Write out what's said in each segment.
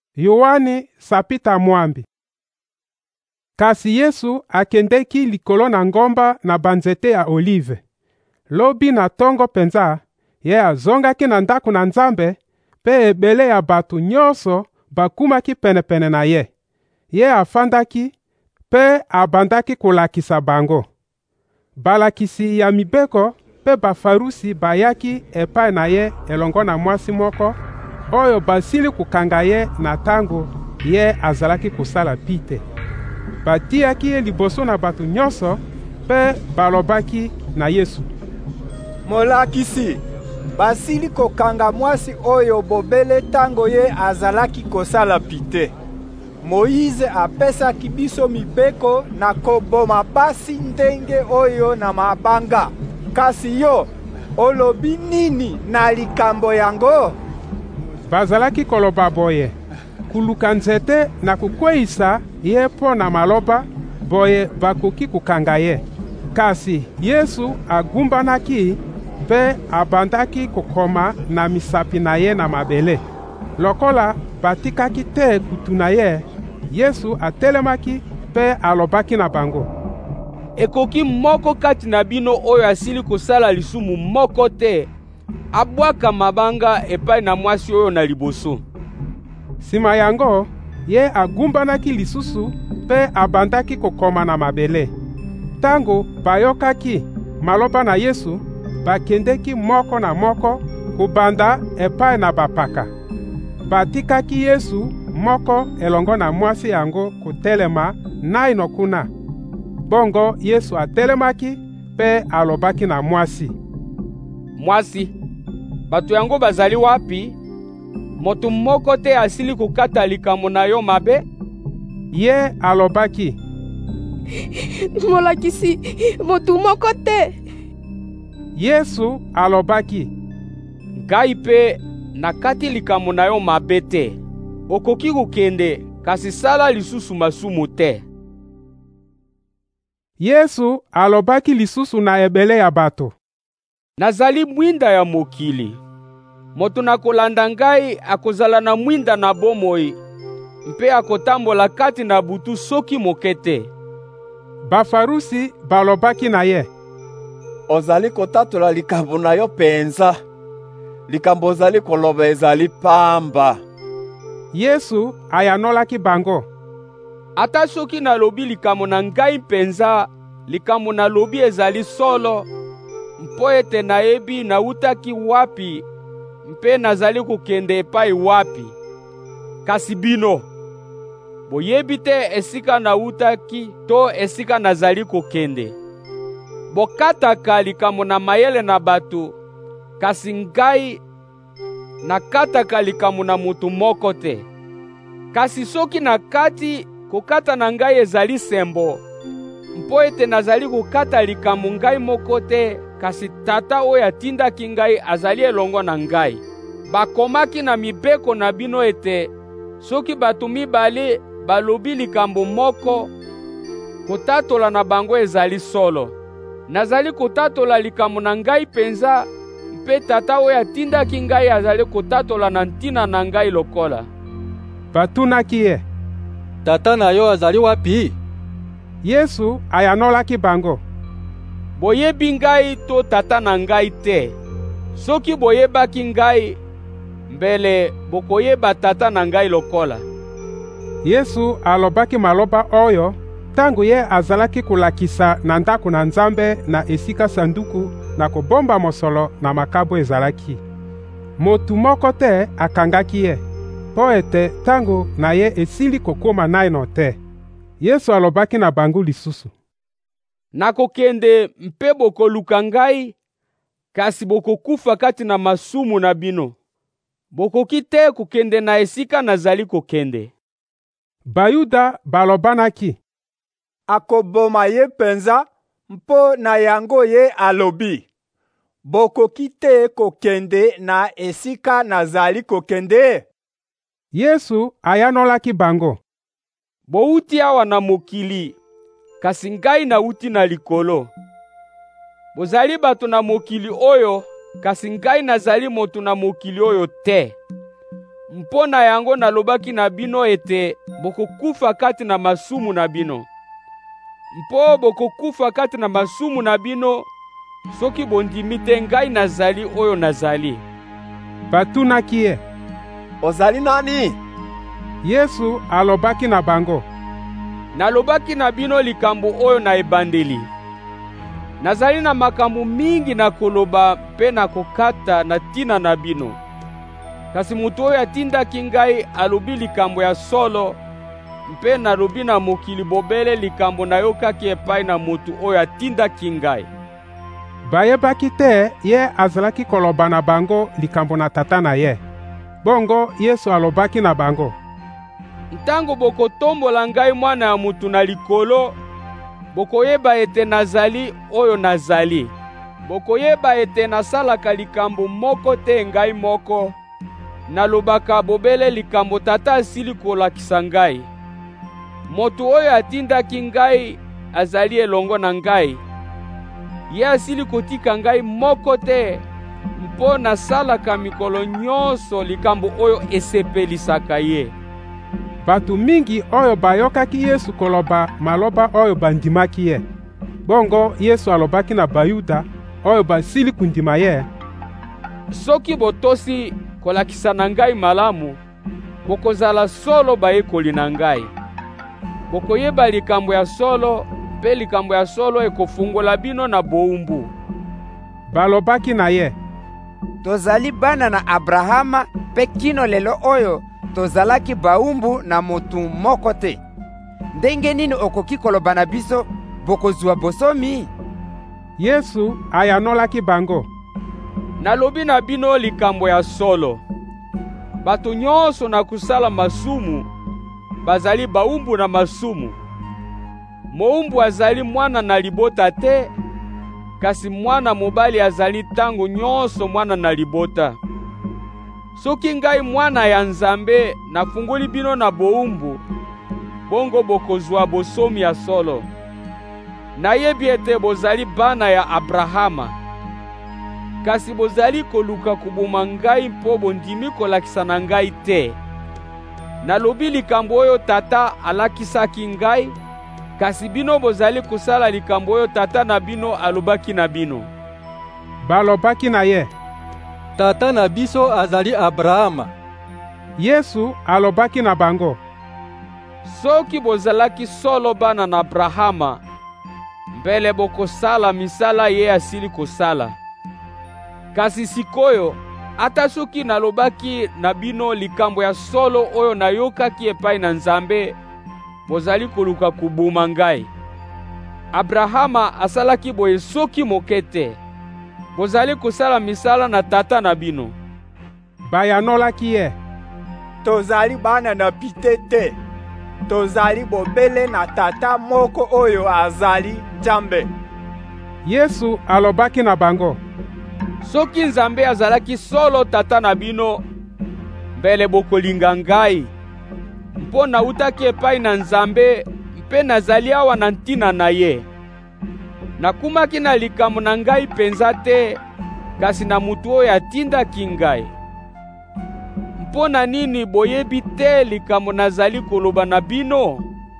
Yohani sapita mwambi. Kasi Yesu akendeki likolo na ngomba na banzete ya olive. Lobi na tongo penza, ye azongaki na ndako na Nzambe, pe ebele ya bato nyonso bakumaki penepene na ye. Ye afandaki, pe abandaki kolakisa bango. Balakisi ya mibeko pe bafarusi bayaki epai na ye elongo na mwasi moko, oyo basili kokanga ye na tango ye azalaki kosala pite. Batiaki ye liboso na bato nyonso, pe balobaki na Yesu: Molakisi, basili kokanga mwasi oyo bobele tango ye azalaki kosala pite. Moïse apesaki biso mibeko na koboma basi ndenge oyo na mabanga. Kasi yo, olobi nini na likambo yango? Bazalaki koloba boye, kuluka nzete na kukweyisa ye mpo na maloba, boye bakoki kokanga ye. Kasi Yesu agumbanaki, pe abandaki kokoma na misapi na ye na mabele. Lokola batikaki te kutuna ye, Yesu atelemaki pe alobaki na bango: Ekoki moko kati na bino oyo asili kosala lisumu moko te abwaka mabanga epai na mwasi oyo na liboso. Sima yango, ye agumbanaki lisusu pe abandaki kokoma na mabele. Tango bayokaki maloba na Yesu, bakendeki moko na moko kobanda epai na bapaka. Batikaki Yesu moko elongo na mwasi yango kotelema naino kuna. Bongo Yesu atelemaki pe alobaki na mwasi: Mwasi, bato yango bazali wapi? Moto moko te asili kokata likambo na yo mabe? Ye alobaki: Molakisi, moto moko te. Yesu alobaki: Ngai pe nakati likambo na yo mabe te. Okoki kokende, kasi sala lisusu masumu te. Yesu alobaki lisusu na ebele ya bato: Nazali mwinda ya mokili. Moto na kolanda ngai akozala na mwinda na bomoi, mpe akotambola kati na butu soki moke te. Bafarusi balobaki na ye: Ozali kotatola likambo na yo penza. Likambo ozali koloba ezali pamba. Yesu ayanolaki bango: Ata soki nalobi likambo na ngai penza, likambo nalobi ezali solo, mpo ete nayebi nawutaki wapi, mpe nazali kokende epai wapi. Kasi bino, boyebi te esika nawutaki to esika nazali kokende. Bokataka likambo na mayele na bato, kasi ngai nakataka likambo na mutu moko te. Kasi soki nakati, kokata na ngai ezali sembo, mpo ete nazali kokata likambo ngai moko te, kasi Tata oyo atindaki ngai azali elongo na ngai. Bakomaki na mibeko na bino ete soki bato mibale balobi likambo moko, kotatola na bango ezali solo. Nazali kotatola likambo na ngai penza, mpe Tata oyo atindaki ngai azali kotatola na ntina na ngai lokola. Batunaki ye: Tata na yo azali wapi? Yesu ayanolaki bango: Boyebi ngai to Tata na ngai te. Soki boyebaki ngai, mbele bokoyeba Tata na ngai lokola. Yesu alobaki maloba oyo tango ye azalaki kolakisa na ndako na Nzambe na esika sanduku na kobomba mosolo na makabo ezalaki. Motu moko te akangaki ye, po ete tango na ye esili kokoma naino te. Yesu alobaki na bango lisusu: Nakokende mpe bokoluka ngai, kasi bokokufa kati na masumu na bino. Bokoki te kokende na esika nazali kokende. Bayuda balobanaki: Akoboma ye penza, mpo na yango ye alobi: Bokoki te kokende na esika nazali kokende. Yesu ayanolaki bango: Bouti awa na mokili, kasi ngai nauti na likolo. Bozali bato na mokili oyo, kasi ngai nazali moto na mokili oyo te. Mpo na yango nalobaki na bino ete bokokufa kati na masumu na bino. Mpo bokokufa kati na masumu na bino soki bondimi te ngai nazali oyo nazali. Batunaki ye: Ozali nani? Yesu alobaki na bango: Nalobaki na bino likambo oyo na ebandeli. Nazali na makambo mingi na koloba mpe na kokata na tina na bino. Kasi mutu oyo atindaki ngai alobi likambo ya solo, mpe nalobi na mokili bobele likambo nayokaki epai na mutu oyo atindaki ngai. Bayebaki te ye azalaki koloba na bango likambo na Tata na ye. Bongo Yesu alobaki na bango: Ntango bokotombola ngai Mwana ya mutu na likolo, bokoyeba ete nazali oyo nazali. Bokoyeba ete nasalaka likambo moko te ngai moko, nalobaka bobele likambo Tata asili kolakisa ngai. Moto oyo atindaki ngai azali elongo na ngai. Ye asili kotika ngai moko te, mpo nasalaka mikolo nyonso likambo oyo esepelisaka ye. Batu mingi oyo bayokaki Yesu koloba maloba oyo bandimaki ye. Bongo Yesu alobaki na Bayuda oyo basili kundima ye: Soki botosi kolakisa na ngai malamu, bokozala solo bayekoli na ngai. Bokoyeba likambo ya solo, mpe likambo ya solo ekofungola bino na bowumbu. Balobaki na ye: Tozali bana na Abrahama mpe kino lelo oyo tozalaki bawumbu na motu moko te. Ndenge nini okoki koloba na biso bokozwa bosomi? Yesu ayanolaki bango: Nalobi na bino likambo ya solo. Bato nyonso na kusala masumu bazali bawumbu na masumu. Mowumbu azali mwana na libota te, kasi mwana mobali azali tango nyonso mwana na libota. Soki ngai mwana ya Nzambe nafungoli bino na bowumbu, bongo bokozwa bosomi ya solo. Nayebi ete bozali bana ya Abrahama, kasi bozali koluka kuboma ngai mpo bondimi kolakisa na ngai te. Nalobi likambo oyo Tata alakisaki ngai, kasi bino bozali kosala likambo oyo Tata na bino alobaki na bino. Balobaki na ye: Tata na biso azali Abrahama. Yesu alobaki na bango: Soki bozalaki solo bana na Abrahama, mbele bokosala misala ye asili kosala. Kasi sikoyo, ata soki nalobaki na bino likambo ya solo oyo nayokaki epai na Nzambe, bozali koluka kubuma ngai. Abrahama asalaki boye soki moke te. Bozali kosala misala na tata na bino. Bayanolaki ye: Tozali bana na pite te. Tozali bobele na tata moko oyo azali Nzambe. Yesu alobaki na bango: Soki Nzambe azalaki solo tata na bino, mbele bokolinga ngai. Mpo nautaki epai na Nzambe, mpe nazali awa na ntina na ye. Nakumaki na likambo na ngai penza te, kasi na mutu oyo atindaki ngai. Mpo na nini boyebi te likambo nazali koloba na bino?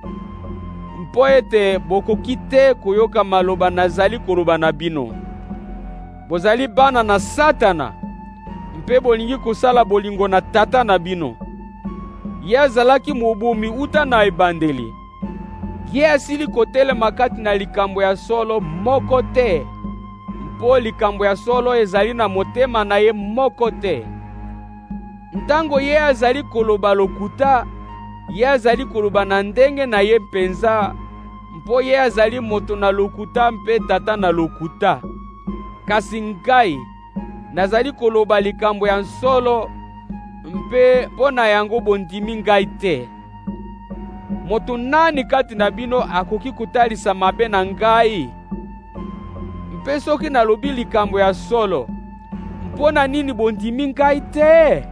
Mpo ete bokoki te koyoka maloba nazali koloba na bino. Bozali bana na Satana, mpe bolingi kosala bolingo na tata na bino. Ye azalaki mobumi uta na ebandeli. Ye asili kotelema kati na likambo ya solo moko te, mpo likambo ya solo ezali na motema na ye moko te. Ntango ye azali koloba lokuta, ye azali koloba na ndenge na ye penza, mpo ye azali moto na lokuta mpe tata na lokuta. Kasi ngai, nazali koloba likambo ya solo, mpe mpo na yango bondimi ngai te. Moto nani kati na bino akoki kotalisa mabe na ngai? Mpe soki nalobi likambo ya solo, mpo na nini bondimi ngai te?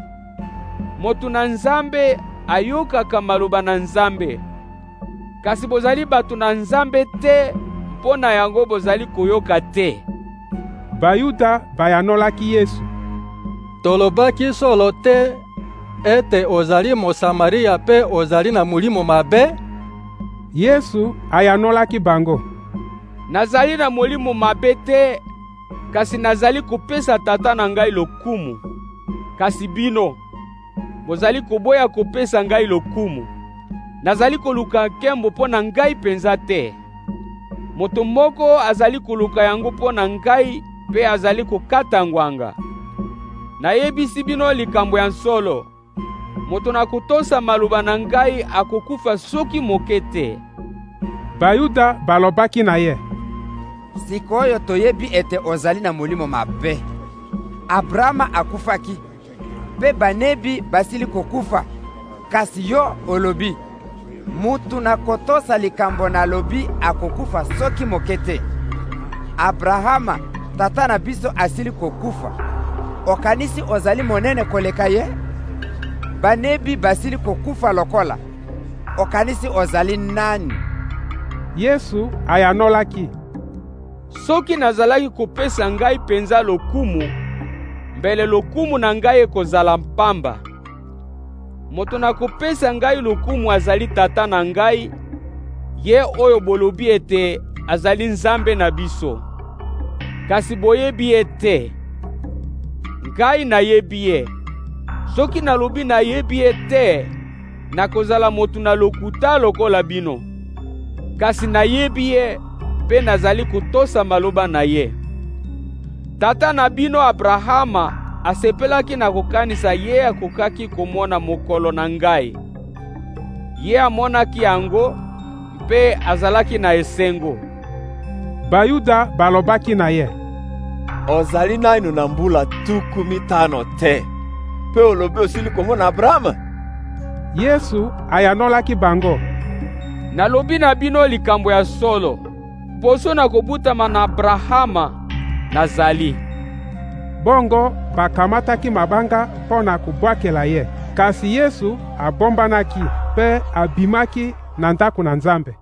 Moto na Nzambe ayokaka maloba na Nzambe. Kasi bozali bato na Nzambe te, mpo na yango bozali koyoka te. Bayuda bayanolaki Yesu: Tolobaki solo te, ete ozali Mosamaria mpe ozali na molimo mabe? Yesu ayanolaki bango: Nazali na molimo mabe te, kasi nazali kopesa Tata na ngai lokumu. Kasi bino, bozali koboya kopesa ngai lokumu. Nazali koluka nkembo mpo na ngai penza te. Moto moko azali koluka yango mpo na ngai mpe azali kokata ngwanga. Nayebisi bino likambo ya nsolo. Moto na kotosa maloba na ngai akokufa soki moke te. Bayuda balobaki na ye: Sikoyo toyebi ete ozali na molimo mabe. Abrahama akufaki, mpe banebi basili kokufa. Kasi yo olobi, mutu na kotosa likambo na lobi akokufa soki moke te. Abrahama, tata na biso asili kokufa. Okanisi ozali monene koleka ye? Banebi basili kokufa lokola. Okanisi ozali nani? Yesu ayanolaki: Soki nazalaki kopesa ngai penza lokumu, mbele lokumu na ngai ekozala mpamba. Moto na kopesa ngai lokumu azali tata na ngai, ye oyo bolobi ete azali Nzambe na biso. Kasi boyebi ye te. Ngai nayebi ye. Soki nalobi nayebi ye te, nakozala motu na lokuta lokola bino. Kasi nayebi ye, mpe nazali kotosa maloba na ye. Tata na bino Abrahama asepelaki na kokanisa ye akokaki komona mokolo na ngai. Ye amonaki yango, mpe azalaki na esengo. Bayuda balobaki na ye: Ozali naino na mbula 15 te, mpe olobi osili komona Abrahama? Yesu ayanolaki bango: Nalobi na bino likambo ya solo. Poso na kobutama na Abrahama nazali. Bongo bakamataki mabanga mpo na kubwakela ye. Kasi Yesu abombanaki mpe abimaki na ndako na Nzambe.